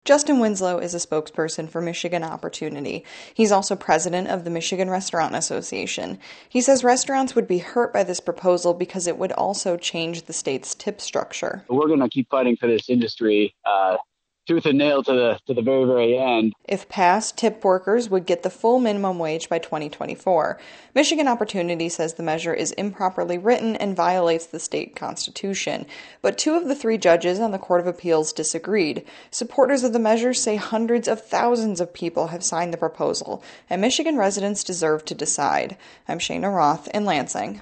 Justin Winslow is a spokesperson for Michigan Opportunity. He's also president of the Michigan Restaurant Association. He says restaurants would be hurt by this proposal because it would also change the state's tip structure. We're going to keep fighting for this industry tooth and nail to the very, very end. If passed, tip workers would get the full minimum wage by 2024. Michigan Opportunity says the measure is improperly written and violates the state constitution. But 2 of the 3 judges on the Court of Appeals disagreed. Supporters of the measure say hundreds of thousands of people have signed the proposal, and Michigan residents deserve to decide. I'm Shayna Roth in Lansing.